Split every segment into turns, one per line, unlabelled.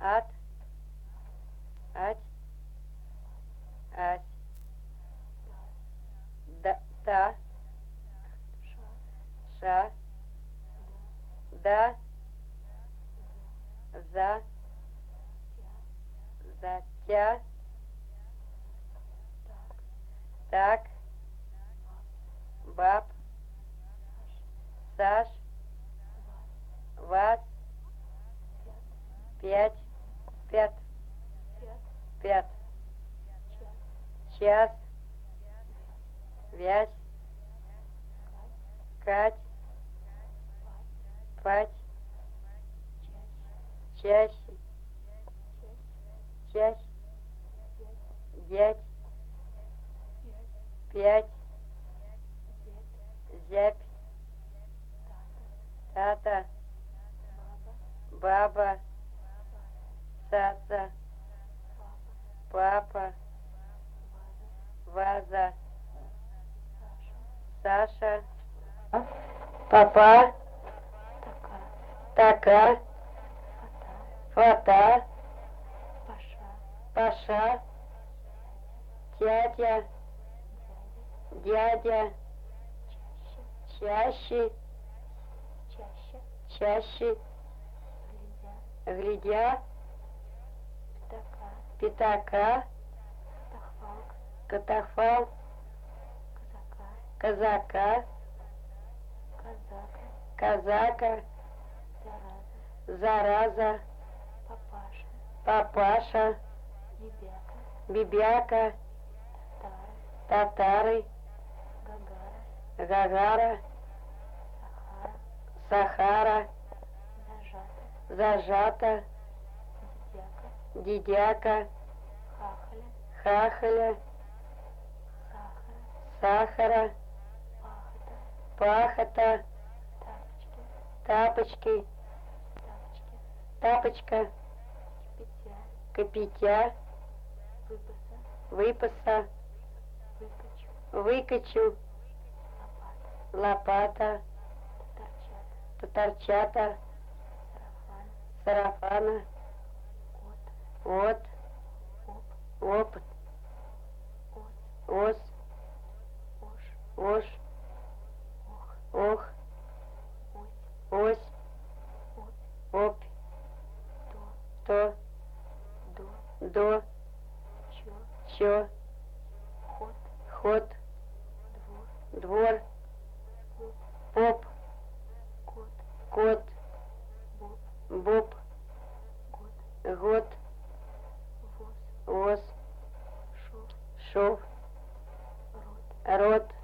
Ат, ать, ась, та, ша, да, за, затя, так, баб, Саш, вас, пять, пять, час, вязь, кать, пать, чаще, часть, дядь, пять, зябь, тата, баба, саса, папа, ваза, Саша, папа, така, фата, паша, тятя, дядя, чаще, глядя, пятака, катафалк, казака, казака, зараза, папаша, бибяка, татары, гагара, сахара, зажата, дидяка, хахаля, сахара, пахота, тапочки, тапочка, копитя, выпаса, выкачу, лопата, татарчата, сарафана, вот, опыт, ос, ош, ох, ось, опь, то, до, чё, ход, двор, поп, кот, боб, год, воз, шов, рот,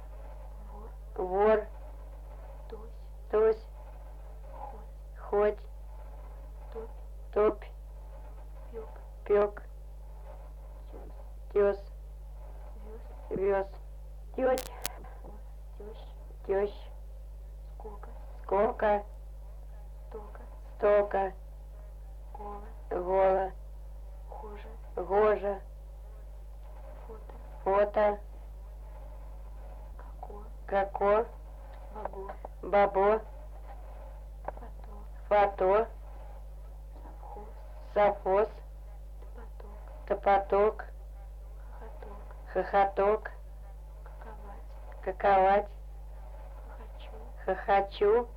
вор, тось, хоть, топь, пёк, тёс, вёз, тёть, тёщ, сколько, стока, гола, гожа, фото, како, бабо, фото, совхоз, топоток, хохоток, каковать, хохочу,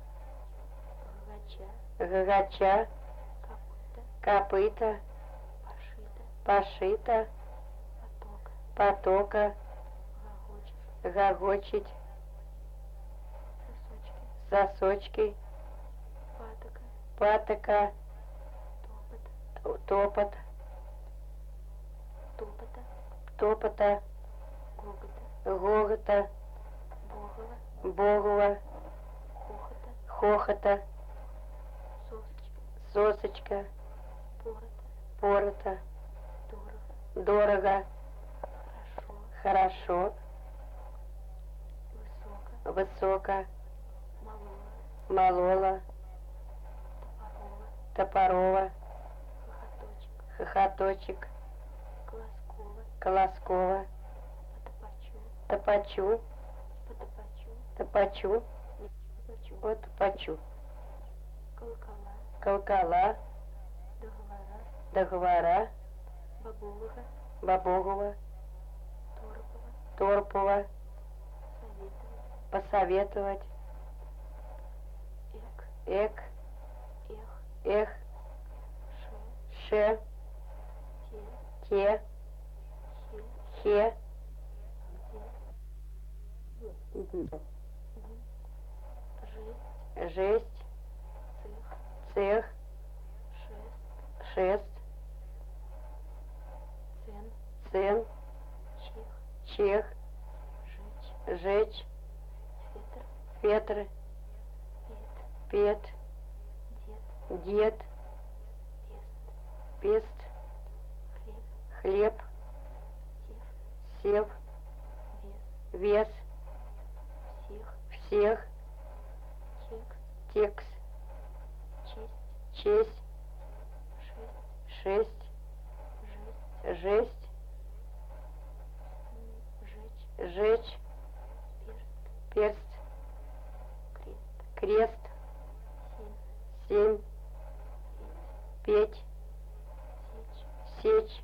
гагача, копыта, пошита, потока, гогочить, сосочки, патока, топот, топота, гогота, богова, хохота, сосочка, порота, дорого, хорошо, высоко, молола, топорова, хохоточек, колоскова, топачу, топачу, вот топачу, колокола, договора,
Бобового,
Бобогова,
Торопова,
Торпова,
советовать,
посоветовать,
эк,
эк,
эх,
эх,
ше,
ше,
те,
те,
хе,
хе,
де, жесть,
жесть,
цех,
цех,
шест,
шест,
цен,
цен,
чех,
чех,
жечь,
жечь,
фетр,
фетр,
пет,
пет,
дед,
дед,
пест,
пест,
хлеб,
хлеб,
сев,
сев,
вес,
вес,
всех,
всех,
текст,
текс,
честь,
честь,
шесть,
шесть,
жесть,
жесть,
жечь,
жечь,
перст,
перст,
крест,
крест,
семь,
семь,
петь,
петь,
сечь,
сечь,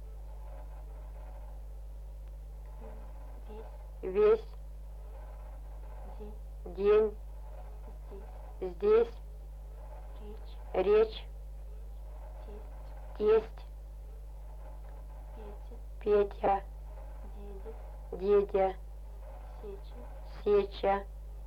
весь,
весь,
день,
день,
здесь,
здесь,
речь,
речь,
тесть,
тесть,
Петя,
Петя,
дедя,
дедя,
сеча,
сеча,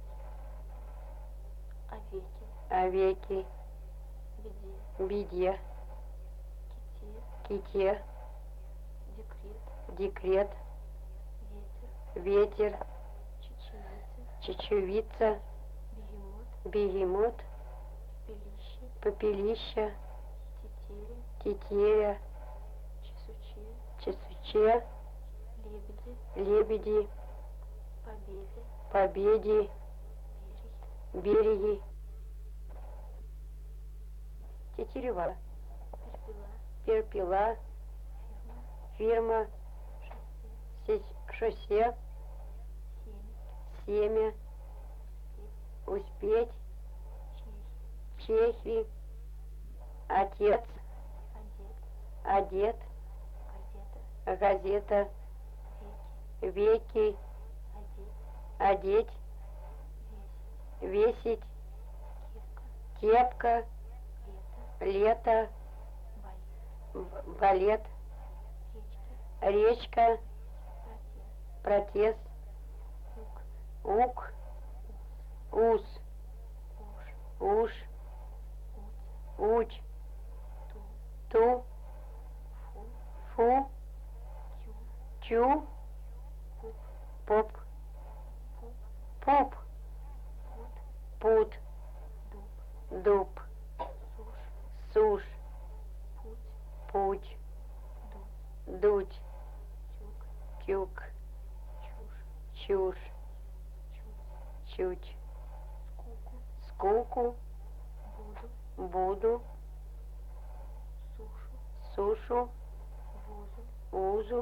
овеки,
овеки,
беде,
беде,
ките,
ките,
декрет,
декрет,
ветер,
ветер,
чечевица,
чечевица,
бегемот,
бегемот,
пепелище,
попелища,
тетеря,
тетеря,
чесуче,
чесуче,
лебеди,
лебеди,
победе,
победи,
береги,
береги, тетерева,
перепела,
перпела,
фирма,
фирма,
шоссе,
шоссе,
семя,
семя,
успеть,
успеть,
чехи,
чехи, отец,
одет,
одет,
газета,
газета,
веки,
веки,
одеть,
одеть,
весить,
весить,
кепка,
кепка,
лето,
лето,
балет,
балет,
речка,
речка,
протест,
протест,
лук,
ук, ус,
уж,
уж,
уц,
уч,
ту,
ту,
фу,
фу,
тю,
чу,
пуп,
поп,
пуп,
пуп,
пут,
пут,
дуб,
дуб,
суш,
сушь,
путь,
путь,
дуд,
дуть,
тюк,
тюк,
чушь,
чушь,
чуть,
чуть,
скуку,
скуку,
буду,
буду,
сушу,
сушу,
вузу,
узу,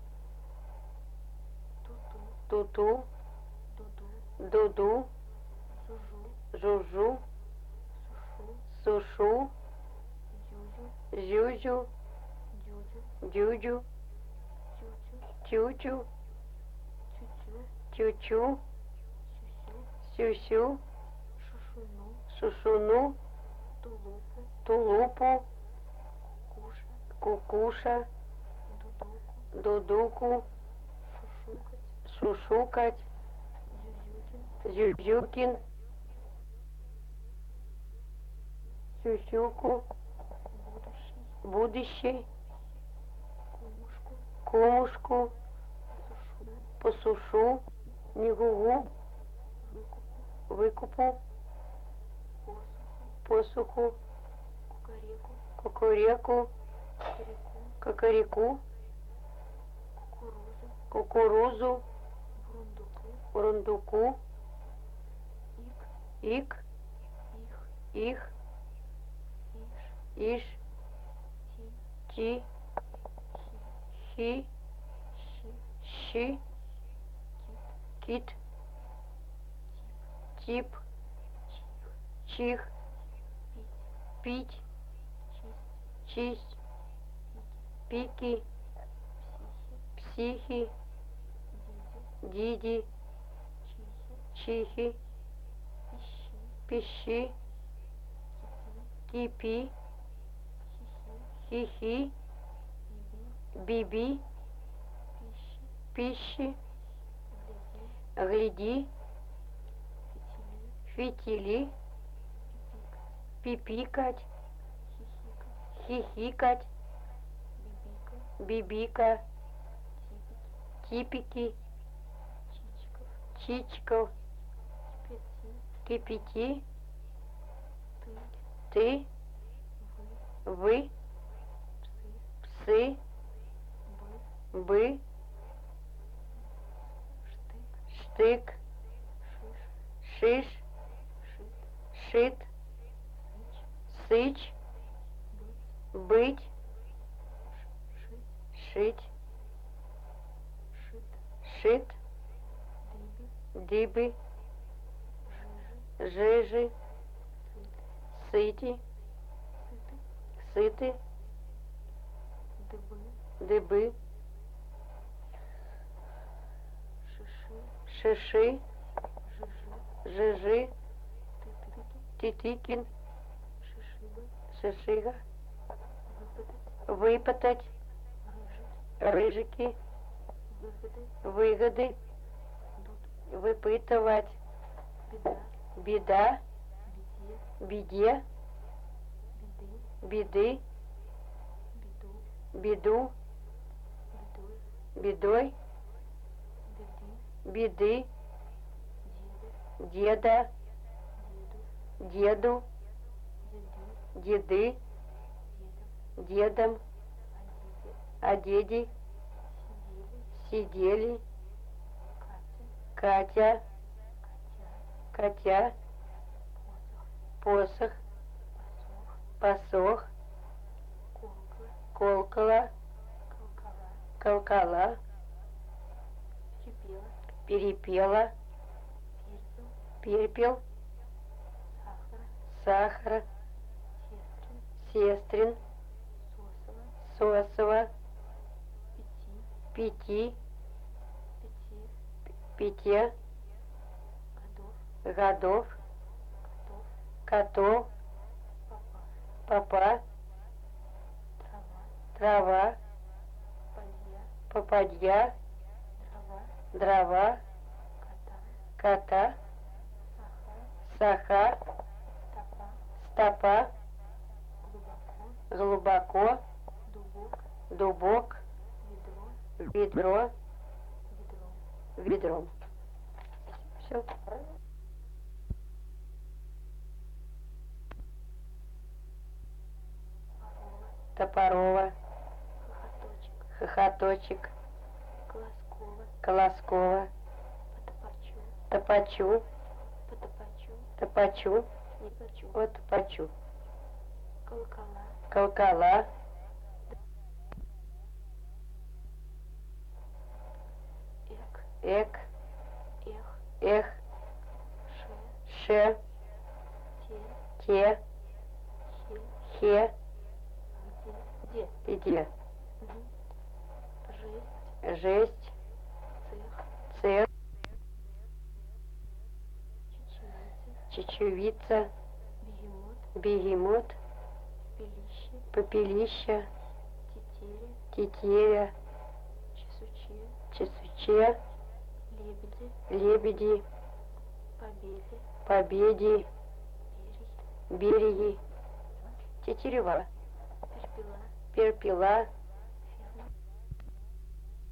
туту,
туту,
дуду,
дуду,
зужу,
жужу,
сушу,
сушу,
зюзю,
зюзю,
дюдю,
дюдю,
тютю,
тютю,
тютю,
тютю,
сюсю,
сюсю,
шушуну,
шушуну,
тулупу,
тулупу,
куша,
кукуша,
дудуку,
дудуку,
шушукать,
шушукать,
зюзюкин,
зюзюкин, сюсюку,
будущий,
будущий,
кумушку,
кумушку,
сушуна,
посушу, негугу,
выкупу,
выкупу,
посуху,
посуху,
кукареку,
кукуреку,
кукареку,
кукареку,
кукурузу,
кукурузу,
бурундуку,
бурундуку,
ик,
ик,
их,
иш,
иш,
ти,
ти,
хи,
щи,
щи,
кит,
кит, тип,
чих,
чих,
пить,
пить,
чисть,
чисть, пики,
психи,
психи,
диди,
диди,
чихи,
чихи,
пищи,
пищи,
кипи,
кипи,
хихи,
хихи,
биби,
биби,
пищи,
пищи,
гляди,
гляди,
фитили,
фитили,
пипик,
пипикать,
хихикать,
хихикать,
бибика,
бибика,
типики,
типики,
чичиков,
чичков,
кипяти,
кипяти,
ты,
ты,
вы,
вы,
псы,
псы,
бы,
бы,
штык,
штык,
шиш,
шиш,
шит,
шит,
сыч,
сыч,
быть,
быть,
шить,
шить,
шит,
шит,
дыбы,
дыбы,
жижи,
жижи,
сыт,
сыти,
сыты,
сыты,
дыбы,
дыбы,
шиши,
шиши,
жижи,
жижи,
тытыки,
титыкин,
шишига,
шишига,
выпытать,
выпытать,
рыжить,
рыжики,
выгадать,
выгоды,
дуд,
выпытывать,
беда,
беда,
беде,
беде,
беды,
беды,
беду,
беду,
бедой,
бедой,
беды,
беды,
деда,
деда,
деду,
деду,
деды,
деды,
дедом,
дедом,
а
а деди
сидели,
сидели,
Катя,
Катя,
Катя,
Катя,
посох,
посох,
посох,
посох,
колокола,
колокола,
колокола,
колкала,
перепела,
перепела,
перепел,
перепел,
сахара,
сахара,
сестрин,
сестрин,
сосова,
сосова,
пяти,
пяти,
пяти,
пяти,
годов,
годов,
котов,
котов,
папа,
папа,
трава,
трава,
подья,
попадья,
дрова,
дрова,
кота,
кота,
сахар,
саха,
стопа,
стопа,
глубоко,
глубоко,
дубок,
дубок,
ведро,
ведро,
ведро,
ведром. Все.
порова,
Топорова,
хохоточек,
хохоточек,
колоскова,
колоскова,
потопачу,
топачу,
потопачу,
топачу,
не почу,
вот топачу,
колокола,
колкала,
эк,
эк,
эх,
эх,
ше,
ше,
те,
те,
хе,
хе,
где,
где,
жесть,
жесть,
цех,
цех,
чечевица,
чечевица,
бегемот,
бегемот,
пилище,
попелища,
тетеря,
тетеря,
чесуче,
чесуче,
лебеди,
лебеди,
победе,
победи,
берег,
береги, тетерева,
перепела,
перпела,